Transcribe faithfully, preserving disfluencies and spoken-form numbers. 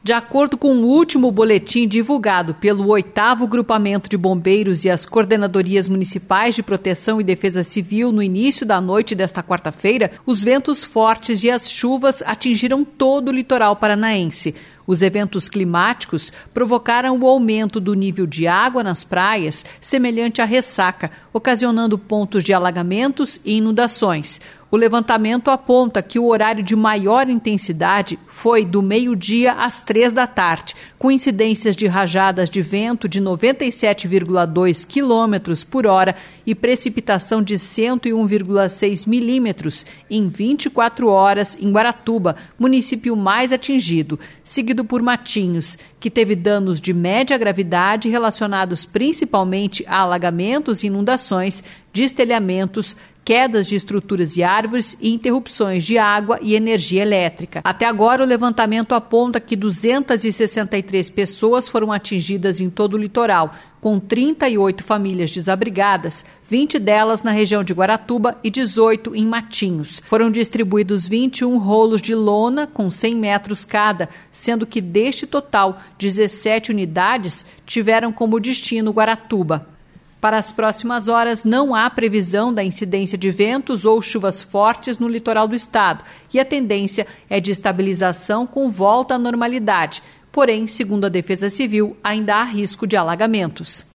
De acordo com o último boletim divulgado pelo oitavo Grupamento de Bombeiros e as Coordenadorias Municipais de Proteção e Defesa Civil, no início da noite desta quarta-feira, os ventos fortes e as chuvas atingiram todo o litoral paranaense. Os eventos climáticos provocaram o aumento do nível de água nas praias, semelhante à ressaca, ocasionando pontos de alagamentos e inundações. O levantamento aponta que o horário de maior intensidade foi do meio-dia às três da tarde, com incidências de rajadas de vento de noventa e sete vírgula dois quilômetros por hora e precipitação de cento e um vírgula seis milímetros em vinte e quatro horas em Guaratuba, município mais atingido, seguido por Matinhos, que teve danos de média gravidade relacionados principalmente a alagamentos e inundações, destelhamentos, quedas de estruturas e árvores e interrupções de água e energia elétrica. Até agora, o levantamento aponta que duzentas e sessenta e três pessoas foram atingidas em todo o litoral, com trinta e oito famílias desabrigadas, vinte delas na região de Guaratuba e dezoito em Matinhos. Foram distribuídos vinte e um rolos de lona com cem metros cada, sendo que deste total, dezessete unidades tiveram como destino Guaratuba. Para as próximas horas, não há previsão da incidência de ventos ou chuvas fortes no litoral do estado e a tendência é de estabilização com volta à normalidade. Porém, segundo a Defesa Civil, ainda há risco de alagamentos.